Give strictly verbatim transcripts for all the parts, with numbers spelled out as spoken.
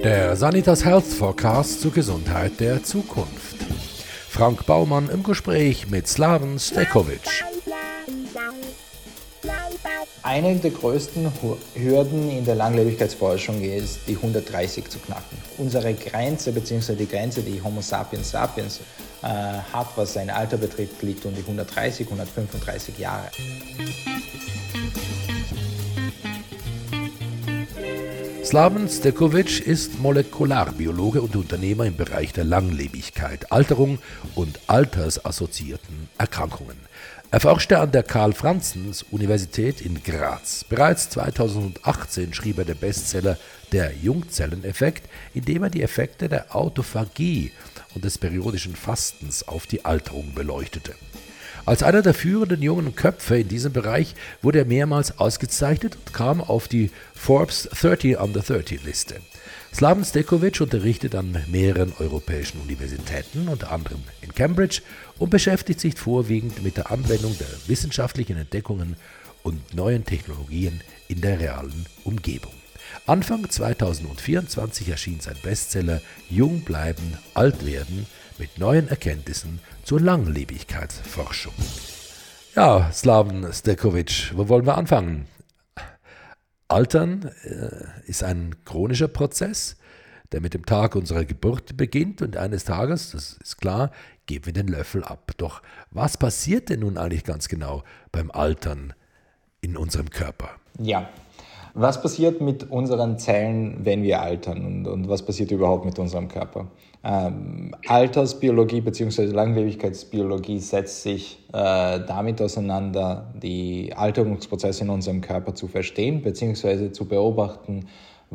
Der Sanitas Health Forecast zur Gesundheit der Zukunft. Frank Baumann im Gespräch mit Slaven Stekovic. Eine der größten Hürden in der Langlebigkeitsforschung ist, die hundertdreißig zu knacken. Unsere Grenze bzw. die Grenze, die Homo sapiens sapiens äh, hat, was sein Alter betrifft, liegt um die hundertdreißig, hundertfünfunddreißig Jahre. Slaven Stekovic ist Molekularbiologe und Unternehmer im Bereich der Langlebigkeit, Alterung und altersassoziierten Erkrankungen. Er forschte an der Karl-Franzens-Universität in Graz. Bereits zweitausendachtzehn schrieb er den Bestseller Der Jungzelleneffekt, in dem er die Effekte der Autophagie und des periodischen Fastens auf die Alterung beleuchtete. Als einer der führenden jungen Köpfe in diesem Bereich wurde er mehrmals ausgezeichnet und kam auf die Forbes dreißig under dreißig Liste. Slaven Stekovic unterrichtet an mehreren europäischen Universitäten, unter anderem in Cambridge, und beschäftigt sich vorwiegend mit der Anwendung der wissenschaftlichen Entdeckungen und neuen Technologien in der realen Umgebung. Anfang zweitausendvierundzwanzig erschien sein Bestseller Jung bleiben, alt werden mit neuen Erkenntnissen zur Langlebigkeitsforschung. Ja, Slaven Stekovic, wo wollen wir anfangen? Altern äh, ist ein chronischer Prozess, der mit dem Tag unserer Geburt beginnt und eines Tages, das ist klar, geben wir den Löffel ab. Doch was passiert denn nun eigentlich ganz genau beim Altern in unserem Körper? Ja, was passiert mit unseren Zellen, wenn wir altern und, und was passiert überhaupt mit unserem Körper? Ähm, Altersbiologie bzw. Langlebigkeitsbiologie setzt sich äh, damit auseinander, die Alterungsprozesse in unserem Körper zu verstehen bzw. zu beobachten,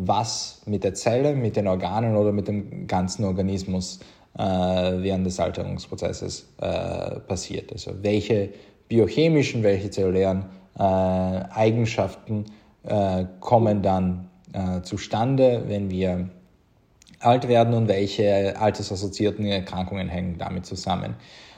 was mit der Zelle, mit den Organen oder mit dem ganzen Organismus äh, während des Alterungsprozesses äh, passiert. Also welche biochemischen, welche zellulären äh, Eigenschaften äh, kommen dann äh, zustande, wenn wir alt werden und welche altersassoziierten Erkrankungen hängen damit zusammen.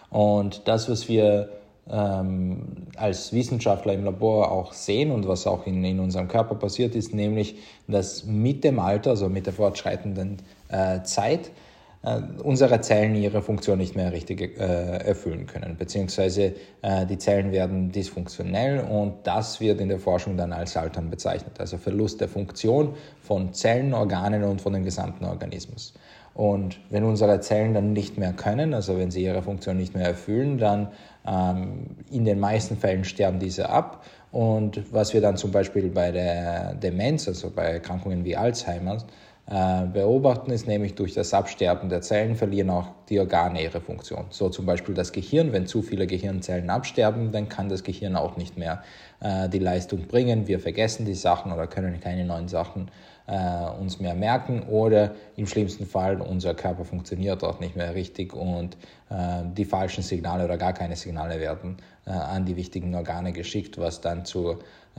Und das, was wir ähm, als Wissenschaftler im Labor auch sehen und was auch in, in unserem Körper passiert, ist nämlich, dass mit dem Alter, also mit der fortschreitenden äh, Zeit, äh, unsere Zellen ihre Funktion nicht mehr richtig äh, erfüllen können, beziehungsweise äh, die Zellen werden dysfunktionell und das wird in der Forschung dann als Altern bezeichnet, also Verlust der Funktion von Zellen, Organen und von dem gesamten Organismus. Und wenn unsere Zellen dann nicht mehr können, also wenn sie ihre Funktion nicht mehr erfüllen, dann ähm, in den meisten Fällen sterben diese ab. Und was wir dann zum Beispiel bei der Demenz, also bei Erkrankungen wie Alzheimer, äh, beobachten, ist nämlich durch das Absterben der Zellen verlieren auch die Organe ihre Funktion. So zum Beispiel das Gehirn, wenn zu viele Gehirnzellen absterben, dann kann das Gehirn auch nicht mehr äh, die Leistung bringen. Wir vergessen die Sachen oder können keine neuen Sachen äh, uns mehr merken oder im schlimmsten Fall unser Körper funktioniert auch nicht mehr richtig und äh, die falschen Signale oder gar keine Signale werden äh, an die wichtigen Organe geschickt, was dann zu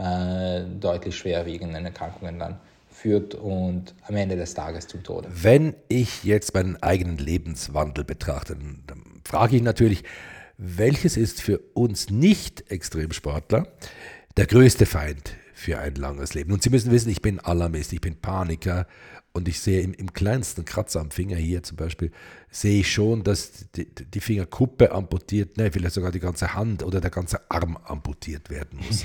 äh, deutlich schwerwiegenden Erkrankungen dann führt und am Ende des Tages zum Tode. Wenn ich jetzt meinen eigenen Lebenswandel betrachte, dann frage ich natürlich, welches ist für uns Nicht-Extremsportler der größte Feind für ein langes Leben? Und Sie müssen wissen, ich bin Alarmist, ich bin Paniker und ich sehe im, im kleinsten Kratzer am Finger hier zum Beispiel, sehe ich schon, dass die, die Fingerkuppe amputiert, ne, vielleicht sogar die ganze Hand oder der ganze Arm amputiert werden muss.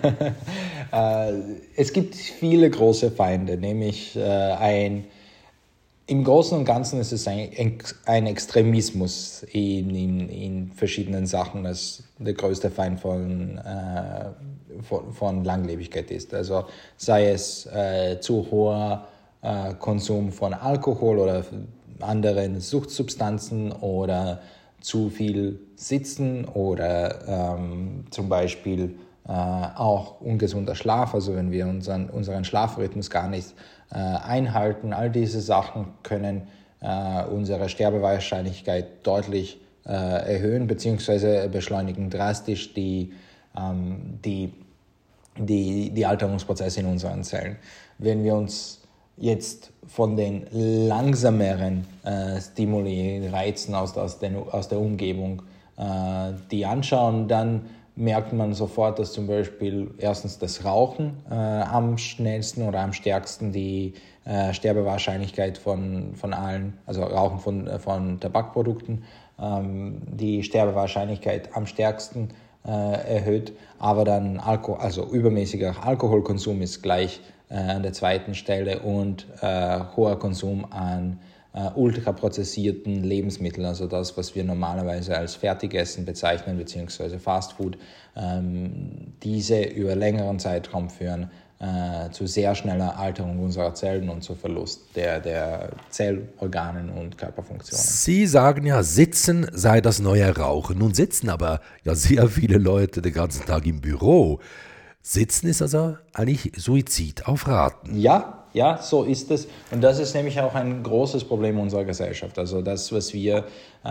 Es gibt viele große Feinde, nämlich äh, ein, im Großen und Ganzen ist es ein, ein Extremismus in, in, in verschiedenen Sachen, das der größte Feind von, äh, von, von Langlebigkeit ist. Also sei es äh, zu hoher äh, Konsum von Alkohol oder anderen Suchtsubstanzen oder zu viel Sitzen oder ähm, zum Beispiel äh, auch ungesunder Schlaf, also wenn wir unseren, unseren Schlafrhythmus gar nicht äh, einhalten. All diese Sachen können äh, unsere Sterbewahrscheinlichkeit deutlich äh, erhöhen bzw. beschleunigen drastisch die, ähm, die, die, die Alterungsprozesse in unseren Zellen. Wenn wir uns jetzt von den langsameren äh, Stimuli, Reizen aus, aus, den, aus der Umgebung, äh, die anschauen, dann merkt man sofort, dass zum Beispiel erstens das Rauchen äh, am schnellsten oder am stärksten die äh, Sterbewahrscheinlichkeit von, von allen, also Rauchen von, von Tabakprodukten, ähm, die Sterbewahrscheinlichkeit am stärksten äh, erhöht, aber dann Alko- also übermäßiger Alkoholkonsum ist gleich äh, an der zweiten Stelle und äh, hoher Konsum an Uh, ultraprozessierten Lebensmitteln, also das, was wir normalerweise als Fertigessen bezeichnen, beziehungsweise Fastfood, ähm, diese über längeren Zeitraum führen äh, zu sehr schneller Alterung unserer Zellen und zu Verlust der, der Zellorganen und Körperfunktionen. Sie sagen ja, Sitzen sei das neue Rauchen. Nun sitzen aber ja sehr viele Leute den ganzen Tag im Büro. Sitzen ist also eigentlich Suizid auf Raten. Ja, ja, so ist es. Und das ist nämlich auch ein großes Problem unserer Gesellschaft. Also das, was wir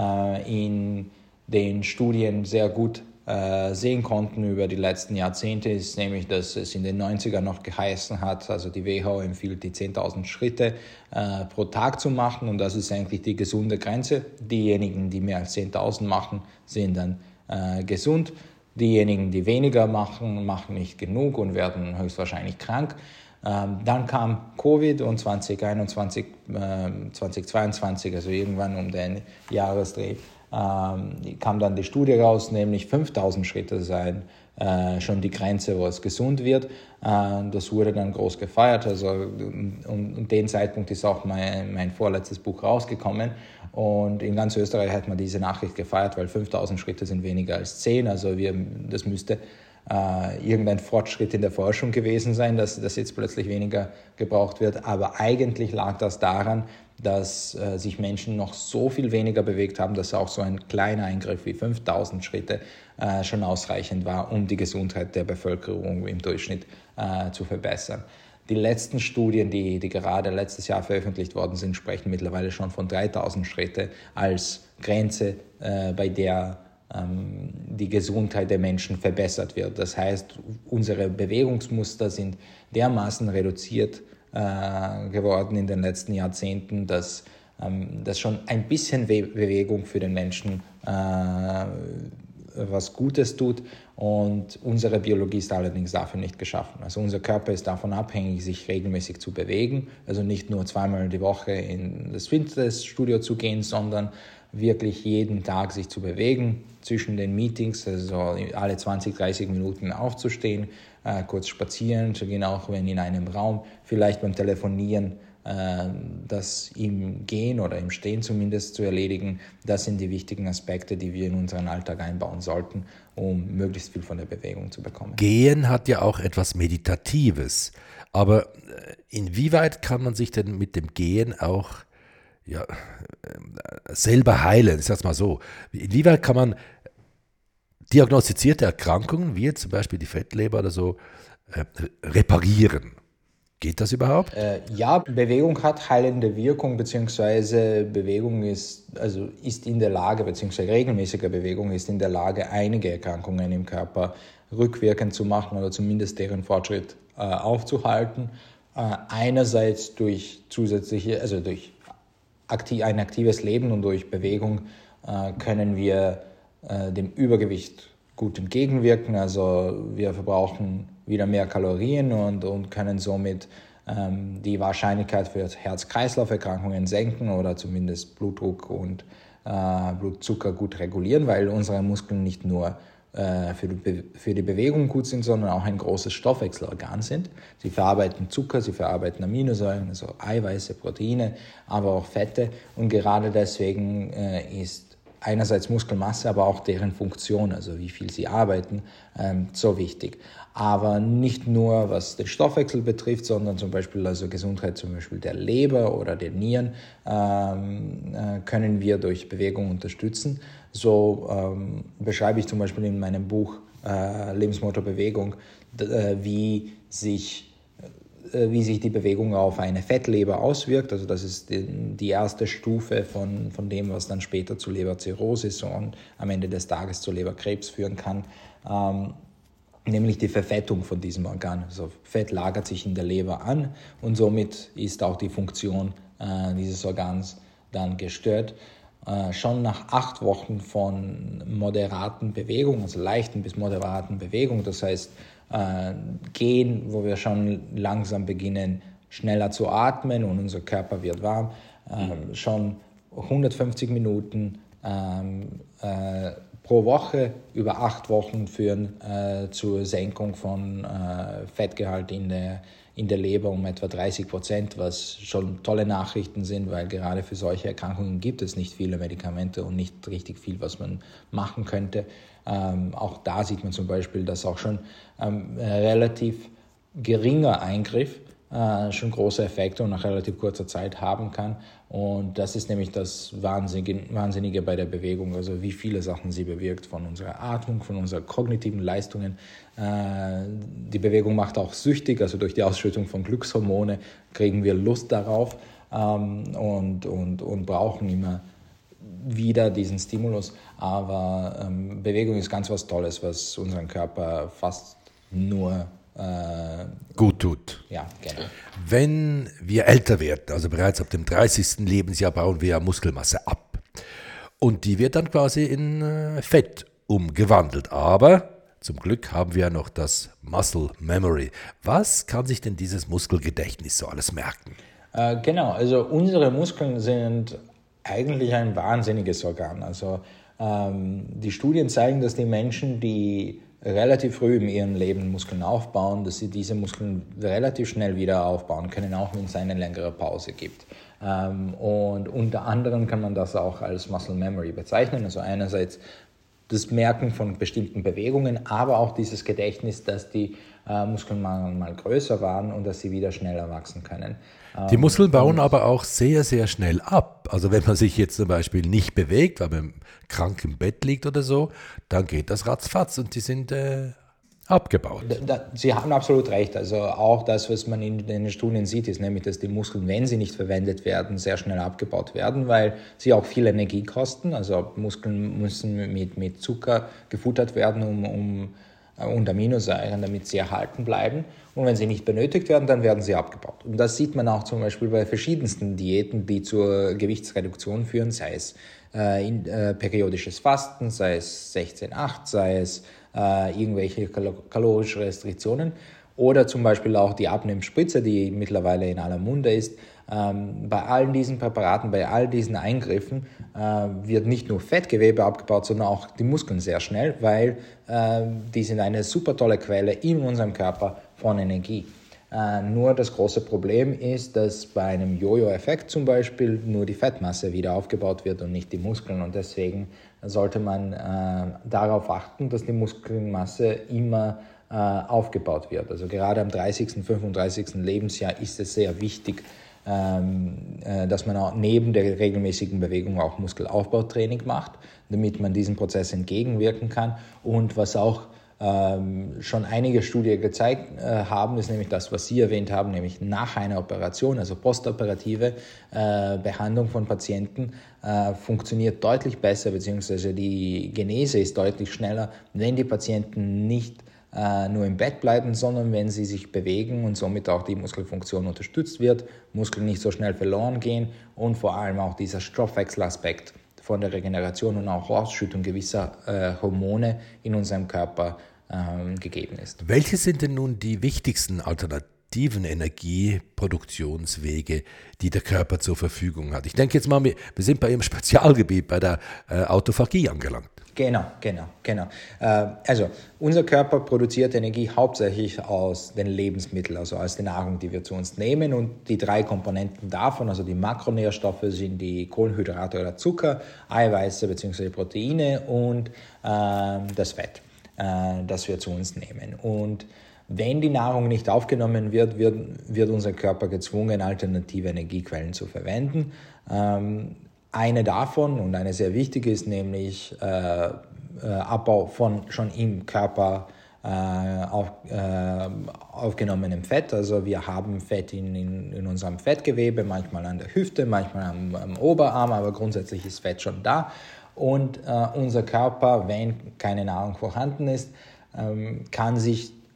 äh, in den Studien sehr gut äh, sehen konnten über die letzten Jahrzehnte, ist nämlich, dass es in den neunzigern noch geheißen hat, also die W H O empfiehlt, die zehntausend Schritte äh, pro Tag zu machen. Und das ist eigentlich die gesunde Grenze. Diejenigen, die mehr als zehntausend machen, sind dann äh, gesund. Diejenigen, die weniger machen, machen nicht genug und werden höchstwahrscheinlich krank. Ähm, dann kam Covid und zwanzig einundzwanzig, äh, zwanzig zweiundzwanzig, also irgendwann um den Jahresdreh, ähm, kam dann die Studie raus, nämlich fünftausend Schritte seien äh, schon die Grenze, wo es gesund wird. Äh, das wurde dann groß gefeiert. Also um, um den Zeitpunkt ist auch mein, mein vorletztes Buch rausgekommen. Und in ganz Österreich hat man diese Nachricht gefeiert, weil fünftausend Schritte sind weniger als zehn. Also wir, das müsste äh, irgendein Fortschritt in der Forschung gewesen sein, dass das jetzt plötzlich weniger gebraucht wird. Aber eigentlich lag das daran, dass äh, sich Menschen noch so viel weniger bewegt haben, dass auch so ein kleiner Eingriff wie fünftausend Schritte äh, schon ausreichend war, um die Gesundheit der Bevölkerung im Durchschnitt äh, zu verbessern. Die letzten Studien, die, die gerade letztes Jahr veröffentlicht worden sind, sprechen mittlerweile schon von dreitausend Schritte als Grenze, äh, bei der ähm, die Gesundheit der Menschen verbessert wird. Das heißt, unsere Bewegungsmuster sind dermaßen reduziert äh, geworden in den letzten Jahrzehnten, dass ähm, das schon ein bisschen We- Bewegung für den Menschen äh, was Gutes tut, und unsere Biologie ist allerdings dafür nicht geschaffen. Also unser Körper ist davon abhängig, sich regelmäßig zu bewegen, also nicht nur zweimal die Woche in das Fitnessstudio zu gehen, sondern wirklich jeden Tag sich zu bewegen, zwischen den Meetings, also alle zwanzig, dreißig Minuten aufzustehen, äh, kurz spazieren zu gehen, auch wenn in einem Raum, vielleicht beim Telefonieren das im Gehen oder im Stehen zumindest zu erledigen. Das sind die wichtigen Aspekte, die wir in unseren Alltag einbauen sollten, um möglichst viel von der Bewegung zu bekommen. Gehen hat ja auch etwas Meditatives, aber inwieweit kann man sich denn mit dem Gehen auch ja, selber heilen? Ich sag's mal so. Inwieweit kann man diagnostizierte Erkrankungen, wie jetzt zum Beispiel die Fettleber oder so, reparieren? Geht das überhaupt? Äh, ja, Bewegung hat heilende Wirkung, beziehungsweise Bewegung ist, also ist in der Lage, beziehungsweise regelmäßige Bewegung ist in der Lage, einige Erkrankungen im Körper rückwirkend zu machen oder zumindest deren Fortschritt äh, aufzuhalten. Äh, einerseits durch zusätzliche, also durch aktiv, ein aktives Leben und durch Bewegung äh, können wir äh, dem Übergewicht gut entgegenwirken. Also wir verbrauchen wieder mehr Kalorien und, und können somit ähm, die Wahrscheinlichkeit für Herz-Kreislauf-Erkrankungen senken oder zumindest Blutdruck und äh, Blutzucker gut regulieren, weil unsere Muskeln nicht nur äh, für, die Be- für die Bewegung gut sind, sondern auch ein großes Stoffwechselorgan sind. Sie verarbeiten Zucker, sie verarbeiten Aminosäuren, also Eiweiße, Proteine, aber auch Fette, und gerade deswegen äh, ist einerseits Muskelmasse, aber auch deren Funktion, also wie viel sie arbeiten, ähm, so wichtig. Aber nicht nur, was den Stoffwechsel betrifft, sondern zum Beispiel also Gesundheit zum Beispiel der Leber oder der Nieren ähm, äh, können wir durch Bewegung unterstützen. So ähm, beschreibe ich zum Beispiel in meinem Buch äh, Lebensmotto Bewegung, d- äh, wie sich wie sich die Bewegung auf eine Fettleber auswirkt. Also das ist die, die erste Stufe von, von dem, was dann später zu Leberzirrhosis und am Ende des Tages zu Leberkrebs führen kann, ähm, nämlich die Verfettung von diesem Organ. Also Fett lagert sich in der Leber an und somit ist auch die Funktion äh, dieses Organs dann gestört. äh, schon nach acht Wochen von moderaten Bewegungen, also leichten bis moderaten Bewegungen, das heißt äh, Gehen, wo wir schon langsam beginnen, schneller zu atmen und unser Körper wird warm, äh, schon hundertfünfzig Minuten ähm, äh, pro Woche über acht Wochen führen äh, zur Senkung von äh, Fettgehalt in der, in der Leber um etwa dreißig Prozent, was schon tolle Nachrichten sind, weil gerade für solche Erkrankungen gibt es nicht viele Medikamente und nicht richtig viel, was man machen könnte. Ähm, auch da sieht man zum Beispiel, dass auch schon ähm, relativ geringer Eingriff äh, schon große Effekte und nach relativ kurzer Zeit haben kann. Und das ist nämlich das Wahnsinnige, Wahnsinnige bei der Bewegung, also wie viele Sachen sie bewirkt, von unserer Atmung, von unseren kognitiven Leistungen. Äh, die Bewegung macht auch süchtig, also durch die Ausschüttung von Glückshormone kriegen wir Lust darauf ähm, und, und, und brauchen immer wieder diesen Stimulus. Aber ähm, Bewegung ist ganz was Tolles, was unseren Körper fast nur gut tut. Ja, genau. Wenn wir älter werden, also bereits ab dem dreißigsten Lebensjahr, bauen wir ja Muskelmasse ab. Und die wird dann quasi in äh, Fett umgewandelt. Aber zum Glück haben wir ja noch das Muscle Memory. Was kann sich denn dieses Muskelgedächtnis so alles merken? Äh, genau, also unsere Muskeln sind eigentlich ein wahnsinniges Organ. Also ähm, die Studien zeigen, dass die Menschen, die relativ früh in ihrem Leben Muskeln aufbauen, dass sie diese Muskeln relativ schnell wieder aufbauen können, auch wenn es eine längere Pause gibt. Ähm, und unter anderem kann man das auch als Muscle Memory bezeichnen, also einerseits das Merken von bestimmten Bewegungen, aber auch dieses Gedächtnis, dass die äh, Muskeln mal, mal größer waren und dass sie wieder schneller wachsen können. Die Muskeln bauen aber auch sehr, sehr schnell ab. Also wenn man sich jetzt zum Beispiel nicht bewegt, weil man krank im Bett liegt oder so, dann geht das ratzfatz und die sind äh, abgebaut. Da, da, Sie haben absolut recht. Also auch das, was man in, in den Studien sieht, ist nämlich, dass die Muskeln, wenn sie nicht verwendet werden, sehr schnell abgebaut werden, weil sie auch viel Energie kosten. Also Muskeln müssen mit, mit Zucker gefuttert werden, um, um und Aminosäuren, damit sie erhalten bleiben. Und wenn sie nicht benötigt werden, dann werden sie abgebaut. Und das sieht man auch zum Beispiel bei verschiedensten Diäten, die zur Gewichtsreduktion führen, sei es äh, in, äh, periodisches Fasten, sei es sechzehn acht, sei es äh, irgendwelche kal- kalorische Restriktionen oder zum Beispiel auch die Abnehmspritze, die mittlerweile in aller Munde ist. Ähm, bei all diesen Präparaten, bei all diesen Eingriffen äh, wird nicht nur Fettgewebe abgebaut, sondern auch die Muskeln sehr schnell, weil äh, die sind eine super tolle Quelle in unserem Körper von Energie. Äh, nur das große Problem ist, dass bei einem Jojo-Effekt zum Beispiel nur die Fettmasse wieder aufgebaut wird und nicht die Muskeln. Und deswegen sollte man äh, darauf achten, dass die Muskelmasse immer äh, aufgebaut wird. Also gerade am dreißigsten, fünfunddreißigsten Lebensjahr ist es sehr wichtig, dass man auch neben der regelmäßigen Bewegung auch Muskelaufbautraining macht, damit man diesem Prozess entgegenwirken kann. Und was auch ähm, schon einige Studien gezeigt äh, haben, ist nämlich das, was Sie erwähnt haben, nämlich nach einer Operation, also postoperative äh, Behandlung von Patienten, äh, funktioniert deutlich besser, beziehungsweise die Genese ist deutlich schneller, wenn die Patienten nicht nur im Bett bleiben, sondern wenn sie sich bewegen und somit auch die Muskelfunktion unterstützt wird, Muskeln nicht so schnell verloren gehen und vor allem auch dieser Stoffwechselaspekt von der Regeneration und auch Ausschüttung gewisser äh, Hormone in unserem Körper äh, gegeben ist. Welche sind denn nun die wichtigsten alternativen Energieproduktionswege, die der Körper zur Verfügung hat? Ich denke jetzt mal, wir sind bei Ihrem Spezialgebiet, bei der äh, Autophagie angelangt. Genau, genau, genau. Also unser Körper produziert Energie hauptsächlich aus den Lebensmitteln, also aus der Nahrung, die wir zu uns nehmen. Und die drei Komponenten davon, also die Makronährstoffe, sind die Kohlenhydrate oder Zucker, Eiweiße bzw. Proteine und äh, das Fett, äh, das wir zu uns nehmen. Und wenn die Nahrung nicht aufgenommen wird, wird, wird unser Körper gezwungen, alternative Energiequellen zu verwenden. Ähm, Eine davon und eine sehr wichtige ist nämlich äh, äh, Abbau von schon im Körper äh, auf, äh, aufgenommenem Fett. Also wir haben Fett in, in, in unserem Fettgewebe, manchmal an der Hüfte, manchmal am, am Oberarm, aber grundsätzlich ist Fett schon da. Und äh, unser Körper, wenn keine Nahrung vorhanden ist, ähm, kann sich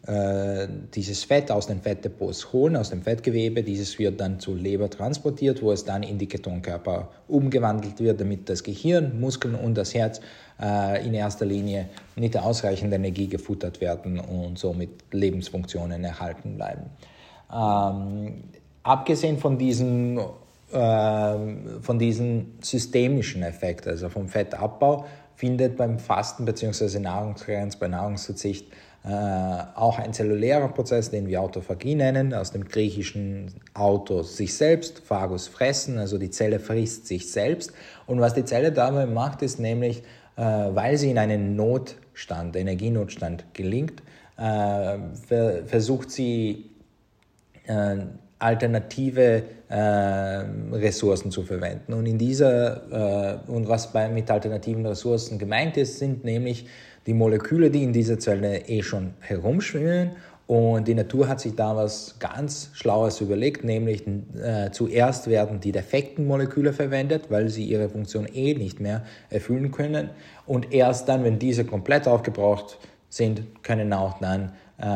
äh, dieses Fett aus den Fettdepots holen, aus dem Fettgewebe. Dieses wird dann zur Leber transportiert, wo es dann in die Ketonkörper umgewandelt wird, damit das Gehirn, Muskeln und das Herz äh, in erster Linie mit ausreichend Energie gefuttert werden und somit Lebensfunktionen erhalten bleiben. Ähm, abgesehen von diesen, äh, von diesen systemischen Effekten, also vom Fettabbau, findet beim Fasten bzw. Nahrungsgrenz, bei Nahrungsverzicht äh, auch ein zellulärer Prozess, den wir Autophagie nennen, aus dem griechischen Auto sich selbst, Phagus fressen, also die Zelle frisst sich selbst. Und was die Zelle dabei macht, ist nämlich, äh, weil sie in einen Notstand, Energienotstand gelingt, äh, ver- versucht sie äh, alternative äh, Ressourcen zu verwenden. Und in dieser, äh, und was bei, mit alternativen Ressourcen gemeint ist, sind nämlich die Moleküle, die in dieser Zelle eh schon herumschwimmen. Und die Natur hat sich da was ganz Schlaues überlegt, nämlich äh, zuerst werden die defekten Moleküle verwendet, weil sie ihre Funktion eh nicht mehr erfüllen können. Und erst dann, wenn diese komplett aufgebraucht sind, können auch dann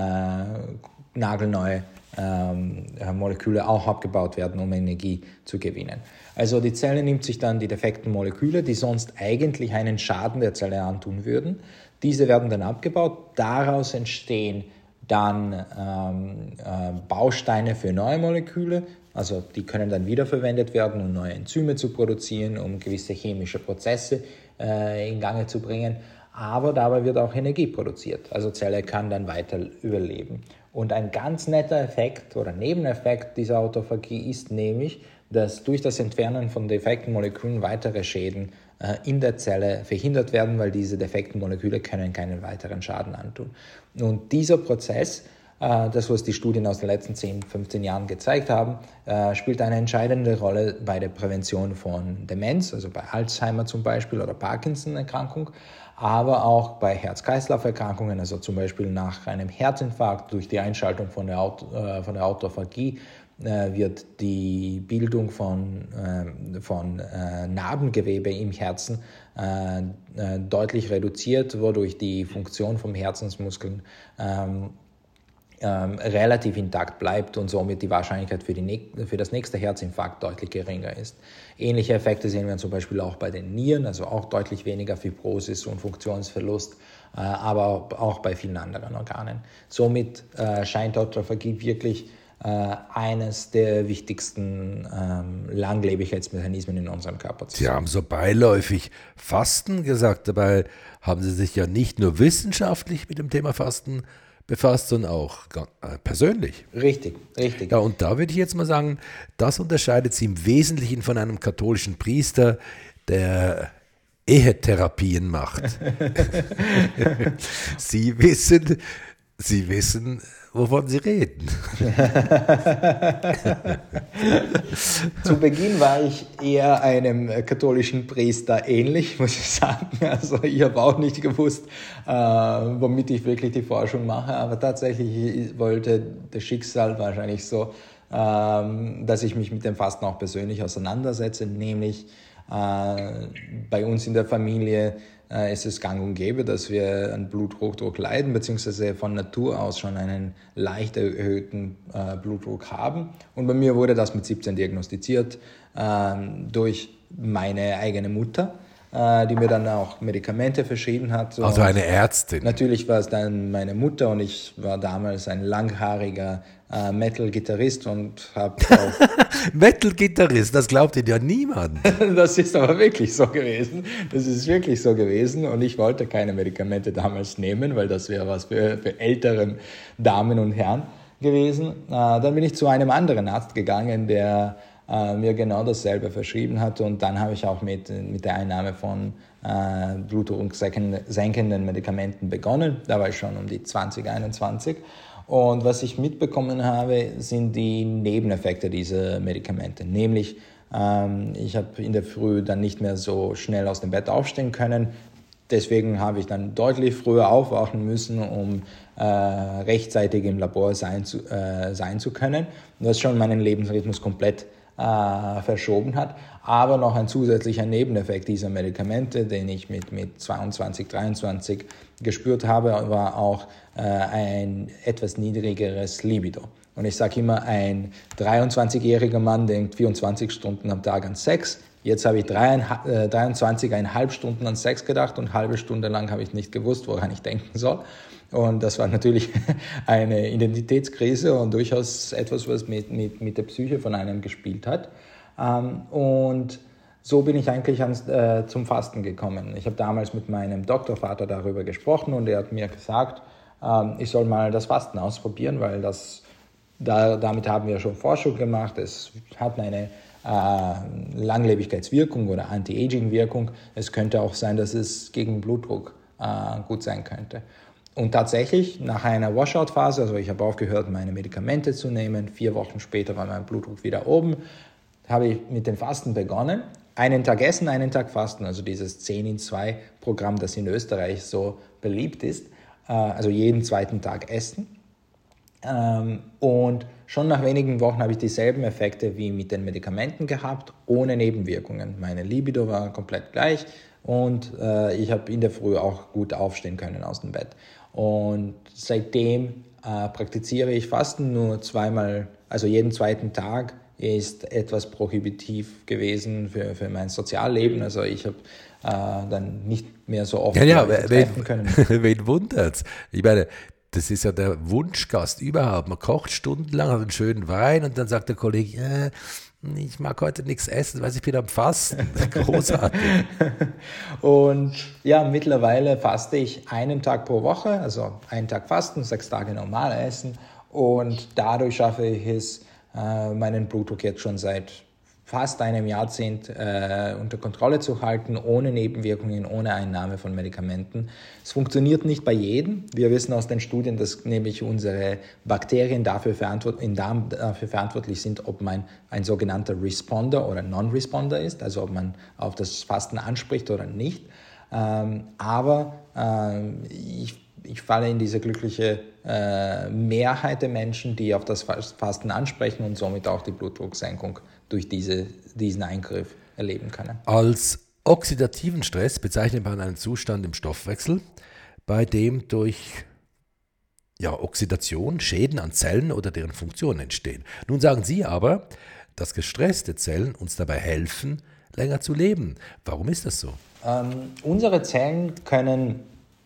äh, nagelneue Ähm, Moleküle auch abgebaut werden, um Energie zu gewinnen. Also die Zelle nimmt sich dann die defekten Moleküle, die sonst eigentlich einen Schaden der Zelle antun würden. Diese werden dann abgebaut. Daraus entstehen dann ähm, äh, Bausteine für neue Moleküle. Also die können dann wiederverwendet werden, um neue Enzyme zu produzieren, um gewisse chemische Prozesse äh, in Gange zu bringen. Aber dabei wird auch Energie produziert. Also die Zelle kann dann weiter überleben. Und ein ganz netter Effekt oder Nebeneffekt dieser Autophagie ist nämlich, dass durch das Entfernen von defekten Molekülen weitere Schäden äh, in der Zelle verhindert werden, weil diese defekten Moleküle können keinen weiteren Schaden antun. Und dieser Prozess, äh, das was die Studien aus den letzten zehn, fünfzehn Jahren gezeigt haben, äh, spielt eine entscheidende Rolle bei der Prävention von Demenz, also bei Alzheimer zum Beispiel oder Parkinson-Erkrankung, aber auch bei Herz-Kreislauf-Erkrankungen, also zum Beispiel nach einem Herzinfarkt durch die Einschaltung von der, Auto, äh, von der Autophagie äh, wird die Bildung von, äh, von äh, Narbengewebe im Herzen äh, äh, deutlich reduziert, wodurch die Funktion vom Herzensmuskeln ähm, Ähm, relativ intakt bleibt und somit die Wahrscheinlichkeit für, die, für das nächste Herzinfarkt deutlich geringer ist. Ähnliche Effekte sehen wir zum Beispiel auch bei den Nieren, also auch deutlich weniger Fibrosis und Funktionsverlust, äh, aber auch bei vielen anderen Organen. Somit äh, scheint Autophagie wirklich äh, eines der wichtigsten ähm, Langlebigkeitsmechanismen in unserem Körper zu sein. Sie haben so beiläufig Fasten gesagt, dabei haben Sie sich ja nicht nur wissenschaftlich mit dem Thema Fasten befasst, sondern auch äh, persönlich. Richtig, richtig. Ja, und da würde ich jetzt mal sagen, das unterscheidet Sie im Wesentlichen von einem katholischen Priester, der Ehetherapien macht. Sie wissen, Sie wissen, wovon Sie reden. Zu Beginn war ich eher einem katholischen Priester ähnlich, muss ich sagen. Also ich habe auch nicht gewusst, äh, womit ich wirklich die Forschung mache, aber tatsächlich wollte das Schicksal wahrscheinlich so, äh, dass ich mich mit dem Fasten auch persönlich auseinandersetze, nämlich äh, bei uns in der Familie äh, ist es gang und gäbe, dass wir an Bluthochdruck leiden, beziehungsweise von Natur aus schon einen leicht erhöhten äh, Blutdruck haben. Und bei mir wurde das mit siebzehn diagnostiziert äh, durch meine eigene Mutter, äh, die mir dann auch Medikamente verschrieben hat. Also eine Ärztin. Natürlich war es dann meine Mutter und ich war damals ein langhaariger äh, Metal-Gitarrist und habe auch Metal-Gitarrist, das glaubt Ihnen ja niemand. Das ist aber wirklich so gewesen. Das ist wirklich so gewesen und ich wollte keine Medikamente damals nehmen, weil das wäre was für, für ältere Damen und Herren gewesen. Äh, dann bin ich zu einem anderen Arzt gegangen, der äh, mir genau dasselbe verschrieben hat und dann habe ich auch mit, mit der Einnahme von äh, blutdrucksenkenden Medikamenten begonnen. Da war ich schon um die zwanzig, einundzwanzig. Und was ich mitbekommen habe, sind die Nebeneffekte dieser Medikamente. Nämlich, ähm, ich habe in der Früh dann nicht mehr so schnell aus dem Bett aufstehen können. Deswegen habe ich dann deutlich früher aufwachen müssen, um äh, rechtzeitig im Labor sein zu, äh, sein zu können. Und das hat schon meinen Lebensrhythmus komplett äh, verschoben hat. Aber noch ein zusätzlicher Nebeneffekt dieser Medikamente, den ich mit, mit zweiundzwanzig, dreiundzwanzig gespürt habe, war auch äh, ein etwas niedrigeres Libido. Und ich sage immer, ein dreiundzwanzigjähriger Mann denkt vierundzwanzig Stunden am Tag an Sex. Jetzt habe ich dreiundzwanzig Komma fünf Stunden an Sex gedacht und eine halbe Stunde lang habe ich nicht gewusst, woran ich denken soll. Und das war natürlich eine Identitätskrise und durchaus etwas, was mit, mit, mit der Psyche von einem gespielt hat. Und so bin ich eigentlich ans, äh, zum Fasten gekommen. Ich habe damals mit meinem Doktorvater darüber gesprochen und er hat mir gesagt, äh, ich soll mal das Fasten ausprobieren, weil das, da, damit haben wir schon Forschung gemacht. Es hat eine äh, Langlebigkeitswirkung oder Anti-Aging-Wirkung. Es könnte auch sein, dass es gegen Blutdruck äh, gut sein könnte. Und tatsächlich, nach einer Washout-Phase, also ich habe aufgehört, meine Medikamente zu nehmen, vier Wochen später war mein Blutdruck wieder oben, habe ich mit dem Fasten begonnen. Einen Tag essen, einen Tag fasten, also dieses zehn in zwei Programm, das in Österreich so beliebt ist, also jeden zweiten Tag essen. Und schon nach wenigen Wochen habe ich dieselben Effekte wie mit den Medikamenten gehabt, ohne Nebenwirkungen. Meine Libido war komplett gleich und ich habe in der Früh auch gut aufstehen können aus dem Bett. Und seitdem praktiziere ich Fasten nur zweimal, also jeden zweiten Tag, ist etwas prohibitiv gewesen für, für mein Sozialleben. Also ich habe äh, dann nicht mehr so oft ja, ja, Leute treffen können. Wen wundert's? Ich meine, das ist ja der Wunschgast überhaupt. Man kocht stundenlang, hat einen schönen Wein und dann sagt der Kollege, äh, ich mag heute nichts essen, weil ich bin am Fasten. Großartig. Und ja, mittlerweile faste ich einen Tag pro Woche, also einen Tag Fasten, sechs Tage normal essen und dadurch schaffe ich es, meinen Blutdruck jetzt schon seit fast einem Jahrzehnt äh, unter Kontrolle zu halten, ohne Nebenwirkungen, ohne Einnahme von Medikamenten. Es funktioniert nicht bei jedem. Wir wissen aus den Studien, dass nämlich unsere Bakterien dafür verantwort- im Darm dafür verantwortlich sind, ob man ein sogenannter Responder oder Non-Responder ist, also ob man auf das Fasten anspricht oder nicht. Ähm, aber ähm, ich Ich falle in diese glückliche äh, Mehrheit der Menschen, die auf das Fasten ansprechen und somit auch die Blutdrucksenkung durch diese, diesen Eingriff erleben können. Als oxidativen Stress bezeichnet man einen Zustand im Stoffwechsel, bei dem durch ja, Oxidation Schäden an Zellen oder deren Funktionen entstehen. Nun sagen Sie aber, dass gestresste Zellen uns dabei helfen, länger zu leben. Warum ist das so? Ähm, unsere Zellen können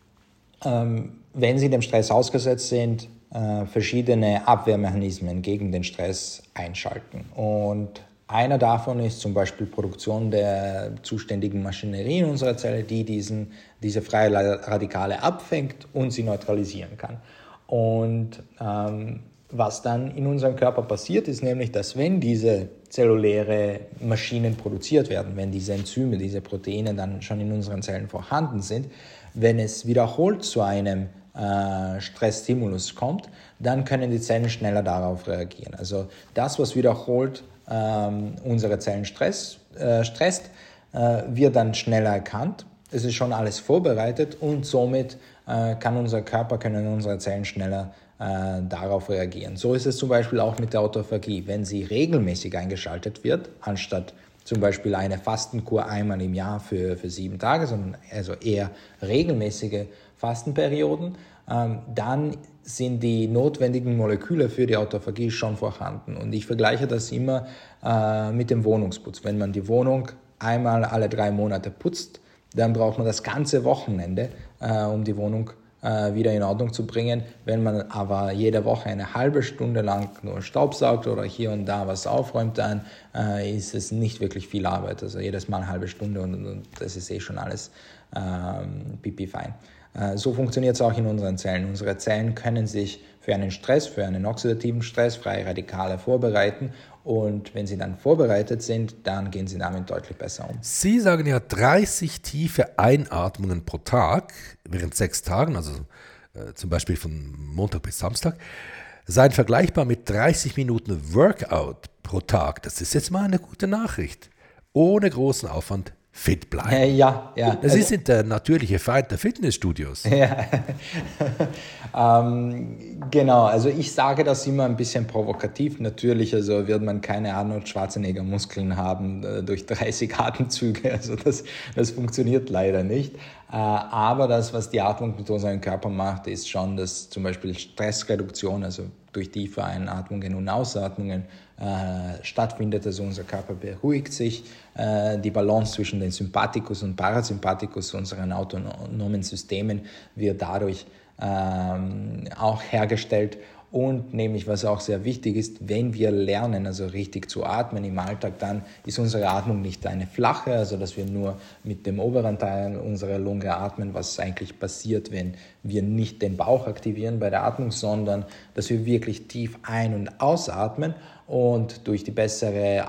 Ähm, wenn sie dem Stress ausgesetzt sind, äh, verschiedene Abwehrmechanismen gegen den Stress einschalten. Und einer davon ist zum Beispiel Produktion der zuständigen Maschinerie in unserer Zelle, die diesen, diese freie Radikale abfängt und sie neutralisieren kann. Und ähm, was dann in unserem Körper passiert, ist nämlich, dass wenn diese zelluläre Maschinen produziert werden, wenn diese Enzyme, diese Proteine dann schon in unseren Zellen vorhanden sind, wenn es wiederholt zu einem äh, Stressstimulus kommt, dann können die Zellen schneller darauf reagieren. Also das, was wiederholt ähm, unsere Zellen stress, äh, stresst, äh, wird dann schneller erkannt. Es ist schon alles vorbereitet und somit äh, kann unser Körper, können unsere Zellen schneller äh, darauf reagieren. So ist es zum Beispiel auch mit der Autophagie. Wenn sie regelmäßig eingeschaltet wird, anstatt zum Beispiel eine Fastenkur einmal im Jahr für, für sieben Tage, sondern also eher regelmäßige Fastenperioden, ähm, dann sind die notwendigen Moleküle für die Autophagie schon vorhanden. Und ich vergleiche das immer äh, mit dem Wohnungsputz. Wenn man die Wohnung einmal alle drei Monate putzt, dann braucht man das ganze Wochenende, äh, um die Wohnung äh, wieder in Ordnung zu bringen. Wenn man aber jede Woche eine halbe Stunde lang nur staubsaugt oder hier und da was aufräumt, dann äh, ist es nicht wirklich viel Arbeit. Also jedes Mal eine halbe Stunde und, und das ist eh schon alles ähm, pipi fein. Äh, so funktioniert es auch in unseren Zellen. Unsere Zellen können sich für einen Stress, für einen oxidativen Stress, freie Radikale vorbereiten. Und wenn sie dann vorbereitet sind, dann gehen sie damit deutlich besser um. Sie sagen ja dreißig tiefe Einatmungen pro Tag während sechs Tagen, also äh, zum Beispiel von Montag bis Samstag, seien vergleichbar mit dreißig Minuten Workout pro Tag. Das ist jetzt mal eine gute Nachricht. Ohne großen Aufwand fit bleiben. Äh, ja, ja. Das also, ist der natürliche Feind der Fitnessstudios. Ja. ähm, genau, also ich sage das immer ein bisschen provokativ. Natürlich, also wird man keine Arnold Schwarzenegger Muskeln haben äh, durch dreißig Atemzüge. Also das, das funktioniert leider nicht. Äh, aber das, was die Atmung mit unserem Körper macht, ist schon, dass zum Beispiel Stressreduktion, also durch tiefe Einatmungen und Ausatmungen äh, stattfindet. Also unser Körper beruhigt sich. Äh, die Balance zwischen den Sympathikus und Parasympathikus, unseren autonomen Systemen, wird dadurch ähm, auch hergestellt. Und nämlich, was auch sehr wichtig ist, wenn wir lernen, also richtig zu atmen im Alltag, dann ist unsere Atmung nicht eine flache, also dass wir nur mit dem oberen Teil unserer Lunge atmen, was eigentlich passiert, wenn wir nicht den Bauch aktivieren bei der Atmung, sondern dass wir wirklich tief ein- und ausatmen. Und durch die bessere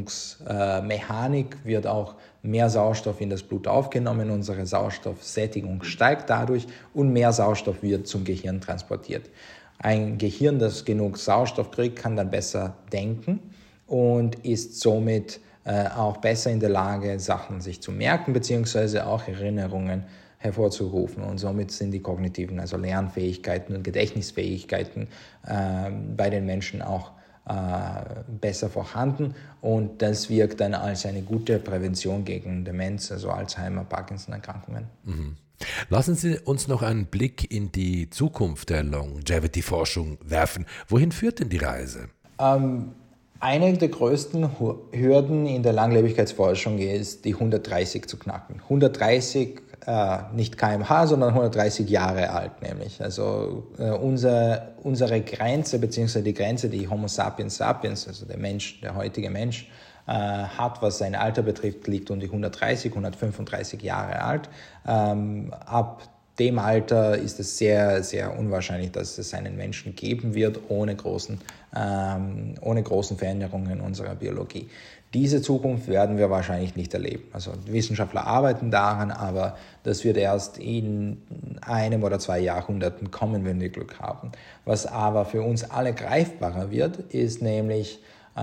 Atmungsmechanik wird auch mehr Sauerstoff in das Blut aufgenommen, unsere Sauerstoffsättigung steigt dadurch und mehr Sauerstoff wird zum Gehirn transportiert. Ein Gehirn, das genug Sauerstoff kriegt, kann dann besser denken und ist somit äh, auch besser in der Lage, Sachen sich zu merken, beziehungsweise auch Erinnerungen hervorzurufen. Und somit sind die kognitiven, also Lernfähigkeiten und Gedächtnisfähigkeiten äh, bei den Menschen auch äh, besser vorhanden. Und das wirkt dann als eine gute Prävention gegen Demenz, also Alzheimer, Parkinson-Erkrankungen. Mhm. Lassen Sie uns noch einen Blick in die Zukunft der Longevity-Forschung werfen. Wohin führt denn die Reise? Ähm, eine der größten Hürden in der Langlebigkeitsforschung ist, die hundertdreißig zu knacken. hundertdreißig, äh, nicht Kilometer pro Stunde, sondern hundertdreißig Jahre alt nämlich. Also äh, unser, unsere Grenze, beziehungsweise die Grenze, die Homo sapiens sapiens, also der Mensch, der heutige Mensch, hat, was sein Alter betrifft, liegt um die hundertdreißig, hundertfünfunddreißig Jahre alt. Ähm, ab dem Alter ist es sehr, sehr unwahrscheinlich, dass es einen Menschen geben wird, ohne großen, ähm, ohne großen Veränderungen in unserer Biologie. Diese Zukunft werden wir wahrscheinlich nicht erleben. Also Wissenschaftler arbeiten daran, aber das wird erst in einem oder zwei Jahrhunderten kommen, wenn wir Glück haben. Was aber für uns alle greifbarer wird, ist nämlich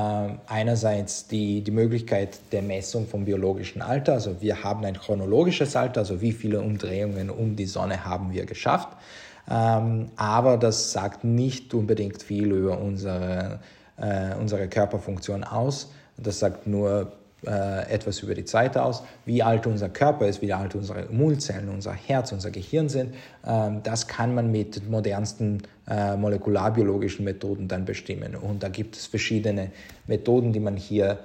einerseits die, die Möglichkeit der Messung vom biologischen Alter. Also wir haben ein chronologisches Alter, also wie viele Umdrehungen um die Sonne haben wir geschafft. Ähm, aber das sagt nicht unbedingt viel über unsere, äh, unsere Körperfunktion aus. Das sagt nur äh, etwas über die Zeit aus, wie alt unser Körper ist, wie alt unsere Immunzellen, unser Herz, unser Gehirn sind. Ähm, das kann man mit modernsten äh, molekularbiologischen Methoden dann bestimmen. Und da gibt es verschiedene Methoden, die man hier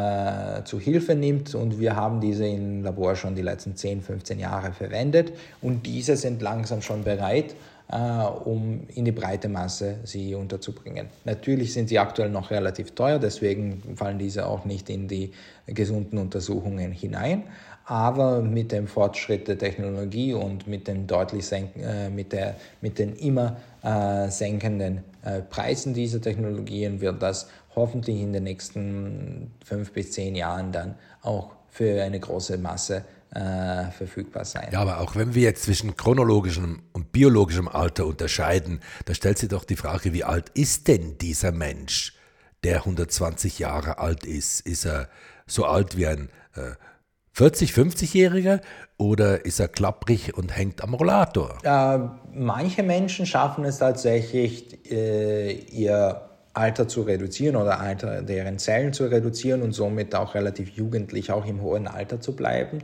äh, zu Hilfe nimmt. Und wir haben diese im Labor schon die letzten zehn, fünfzehn Jahre verwendet. Und diese sind langsam schon bereit, Uh, um in die breite Masse sie unterzubringen. Natürlich sind sie aktuell noch relativ teuer, deswegen fallen diese auch nicht in die gesunden Untersuchungen hinein. Aber mit dem Fortschritt der Technologie und mit den deutlich senk- äh, mit, der, mit den immer äh, senkenden äh, Preisen dieser Technologien wird das hoffentlich in den nächsten fünf bis zehn Jahren dann auch für eine große Masse Äh, verfügbar sein. Ja, aber auch wenn wir jetzt zwischen chronologischem und biologischem Alter unterscheiden, da stellt sich doch die Frage, wie alt ist denn dieser Mensch, der hundertzwanzig Jahre alt ist? Ist er so alt wie ein äh, vierzig-, fünfzigjähriger oder ist er klapprig und hängt am Rollator? Äh, manche Menschen schaffen es tatsächlich, äh, ihr Alter zu reduzieren oder Alter deren Zellen zu reduzieren und somit auch relativ jugendlich, auch im hohen Alter zu bleiben.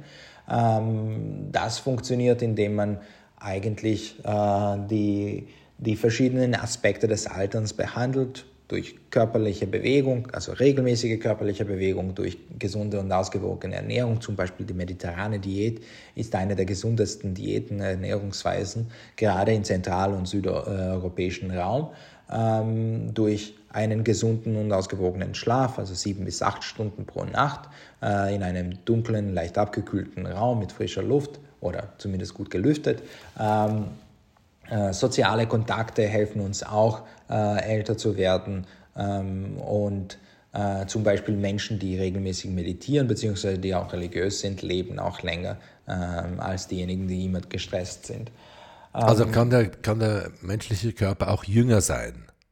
Ähm, das funktioniert, indem man eigentlich äh, die, die verschiedenen Aspekte des Alterns behandelt, durch körperliche Bewegung, also regelmäßige körperliche Bewegung, durch gesunde und ausgewogene Ernährung, zum Beispiel die mediterrane Diät ist eine der gesundesten Diäten, Ernährungsweisen, gerade im zentral- und südeuropäischen Raum, ähm, durch einen gesunden und ausgewogenen Schlaf, also sieben bis acht Stunden pro Nacht, äh, in einem dunklen, leicht abgekühlten Raum mit frischer Luft oder zumindest gut gelüftet. Ähm, äh, soziale Kontakte helfen uns auch, äh, älter zu werden ähm, und äh, zum Beispiel Menschen, die regelmäßig meditieren, beziehungsweise die auch religiös sind, leben auch länger äh, als diejenigen, die immer gestresst sind. Also kann der, kann der menschliche Körper auch jünger sein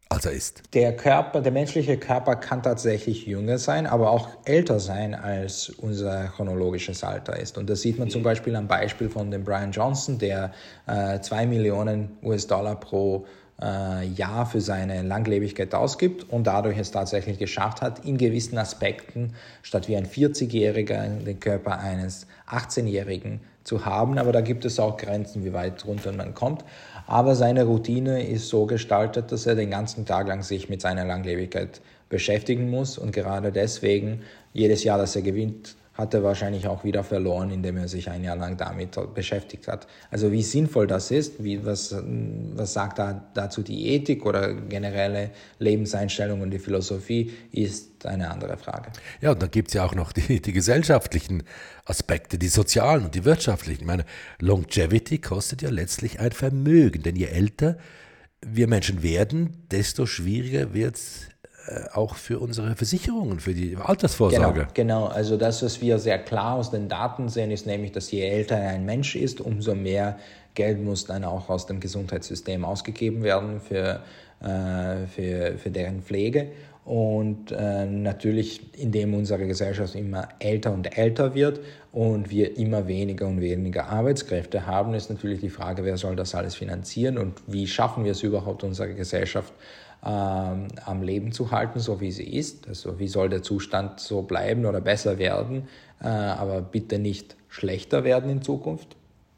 als er ist. Der Körper, der menschliche Körper kann tatsächlich jünger sein, aber auch älter sein, als unser chronologisches Alter ist. Und das sieht man zum Beispiel am Beispiel von dem Brian Johnson, der äh, zwei Millionen U S-Dollar pro äh, Jahr für seine Langlebigkeit ausgibt und dadurch es tatsächlich geschafft hat, in gewissen Aspekten statt wie ein vierzigjähriger den Körper eines achtzehnjährigen zu haben. Aber da gibt es auch Grenzen, wie weit runter man kommt. Aber seine Routine ist so gestaltet, dass er den ganzen Tag lang sich mit seiner Langlebigkeit beschäftigen muss. Und gerade deswegen, jedes Jahr, das er gewinnt, hat er wahrscheinlich auch wieder verloren, indem er sich ein Jahr lang damit beschäftigt hat. Also wie sinnvoll das ist, wie, was, was sagt da dazu die Ethik oder generelle Lebenseinstellung und die Philosophie, ist eine andere Frage. Ja, und dann gibt es ja auch noch die, die gesellschaftlichen Aspekte, die sozialen und die wirtschaftlichen. Ich meine, Longevity kostet ja letztlich ein Vermögen, denn je älter wir Menschen werden, desto schwieriger wird es auch für unsere Versicherungen, für die Altersvorsorge. Genau, genau, also das, was wir sehr klar aus den Daten sehen, ist nämlich, dass je älter ein Mensch ist, umso mehr Geld muss dann auch aus dem Gesundheitssystem ausgegeben werden für, äh, für, für deren Pflege. Und äh, natürlich, indem unsere Gesellschaft immer älter und älter wird und wir immer weniger und weniger Arbeitskräfte haben, ist natürlich die Frage, wer soll das alles finanzieren und wie schaffen wir es überhaupt, unsere Gesellschaft ähm, am Leben zu halten, so wie sie ist. Also wie soll der Zustand so bleiben oder besser werden, äh, aber bitte nicht schlechter werden in Zukunft.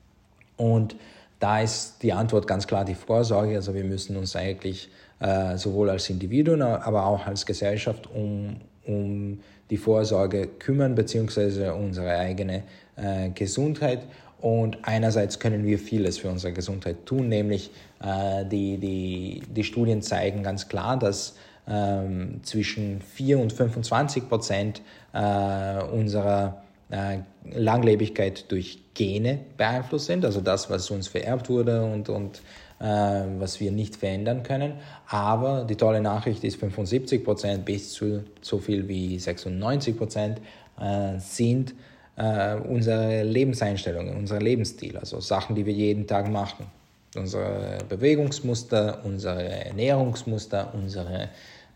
Und da ist die Antwort ganz klar die Vorsorge. Also wir müssen uns eigentlich äh, sowohl als Individuen, aber auch als Gesellschaft um, um die Vorsorge kümmern, beziehungsweise unsere eigene äh, Gesundheit. Und einerseits können wir vieles für unsere Gesundheit tun, nämlich äh, die, die, die Studien zeigen ganz klar, dass ähm, zwischen vier und fünfundzwanzig Prozent äh, unserer äh, Langlebigkeit durch Gene beeinflusst sind, also das, was uns vererbt wurde und, und äh, was wir nicht verändern können. Aber die tolle Nachricht ist, fünfundsiebzig Prozent bis zu so viel wie sechsundneunzig Prozent äh, sind äh, unsere Lebenseinstellungen, unser Lebensstil, also Sachen, die wir jeden Tag machen. Unsere Bewegungsmuster, unsere Ernährungsmuster, unsere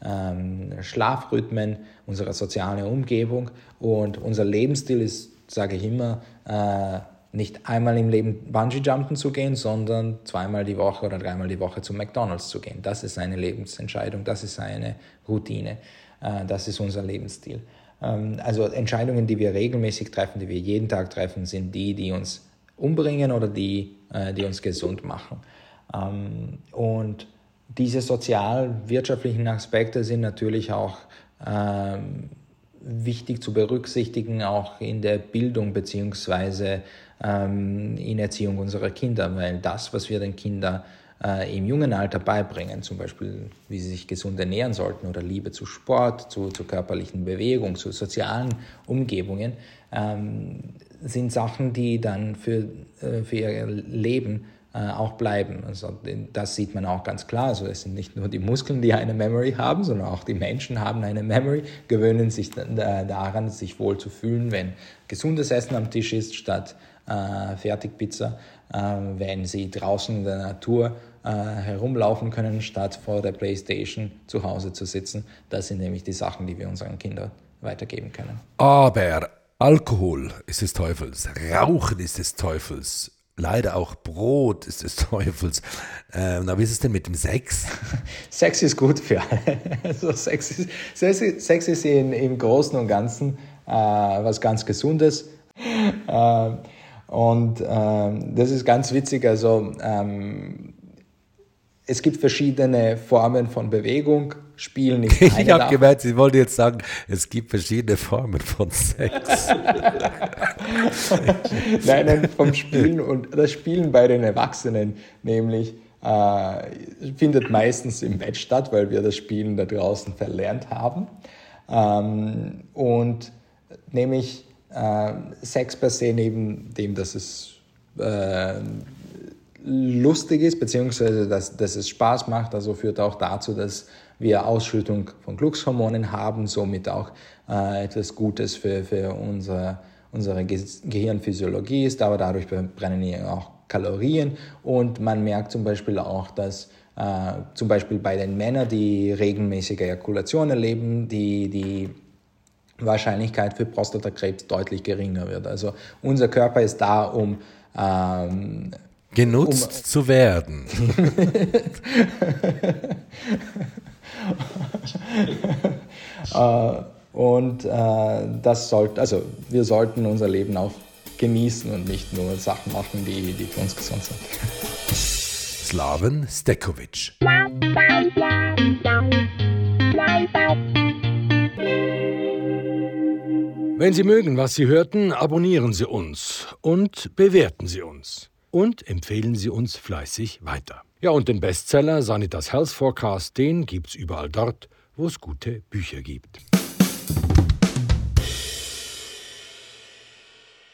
ähm, Schlafrhythmen, unsere soziale Umgebung und unser Lebensstil ist, sage ich immer, äh, nicht einmal im Leben Bungee-Jumpen zu gehen, sondern zweimal die Woche oder dreimal die Woche zu McDonald's zu gehen. Das ist eine Lebensentscheidung, das ist eine Routine, äh, das ist unser Lebensstil. Ähm, also Entscheidungen, die wir regelmäßig treffen, die wir jeden Tag treffen, sind die, die uns umbringen oder die, äh, die uns gesund machen. Ähm, und diese sozial-wirtschaftlichen Aspekte sind natürlich auch ähm, wichtig zu berücksichtigen, auch in der Bildung beziehungsweise ähm, in Erziehung unserer Kinder, weil das, was wir den Kindern äh, im jungen Alter beibringen, zum Beispiel wie sie sich gesund ernähren sollten oder Liebe zu Sport, zu, zu körperlichen Bewegung, zu sozialen Umgebungen, ähm, sind Sachen, die dann für, äh, für ihr Leben auch bleiben. Also das sieht man auch ganz klar. Also es sind nicht nur die Muskeln, die eine Memory haben, sondern auch die Menschen haben eine Memory, gewöhnen sich daran, sich wohl zu fühlen, wenn gesundes Essen am Tisch ist, statt äh, Fertigpizza, äh, wenn sie draußen in der Natur äh, herumlaufen können, statt vor der Playstation zu Hause zu sitzen. Das sind nämlich die Sachen, die wir unseren Kindern weitergeben können. Aber Alkohol ist des Teufels, Rauchen ist des Teufels, leider auch Brot ist des Teufels. Ähm, na, wie ist es denn mit dem Sex? Sex ist gut für alle. Also Sex ist, Sex ist, Sex ist in, im Großen und Ganzen äh, was ganz Gesundes. Äh, und äh, das ist ganz witzig. Also ähm, es gibt verschiedene Formen von Bewegung. Spielen ist eine. Ich habe gemeint, Sie wollten jetzt sagen, es gibt verschiedene Formen von Sex. nein, nein, vom Spielen. Und das Spielen bei den Erwachsenen nämlich äh, findet meistens im Bett statt, weil wir das Spielen da draußen verlernt haben. Ähm, und nämlich äh, Sex per se, neben dem, dass es äh, lustig ist, beziehungsweise dass, dass es Spaß macht, also führt auch dazu, dass wir Ausschüttung von Glückshormonen haben, somit auch äh, etwas Gutes für, für unsere, unsere Ge- Gehirnphysiologie ist, aber dadurch brennen ja auch Kalorien und man merkt zum Beispiel auch, dass äh, zum Beispiel bei den Männern, die regelmäßige Ejakulation erleben, die, die Wahrscheinlichkeit für Prostatakrebs deutlich geringer wird. Also unser Körper ist da, um ähm, genutzt um, zu werden. äh, und äh, das sollte, also wir sollten unser Leben auch genießen und nicht nur Sachen machen, die, die für uns gesund sind. Slaven Stekovic. Wenn Sie mögen, was Sie hörten, abonnieren Sie uns und bewerten Sie uns. Und empfehlen Sie uns fleißig weiter. Ja, und den Bestseller Sanitas Health Forecast, den gibt's überall dort, wo es gute Bücher gibt.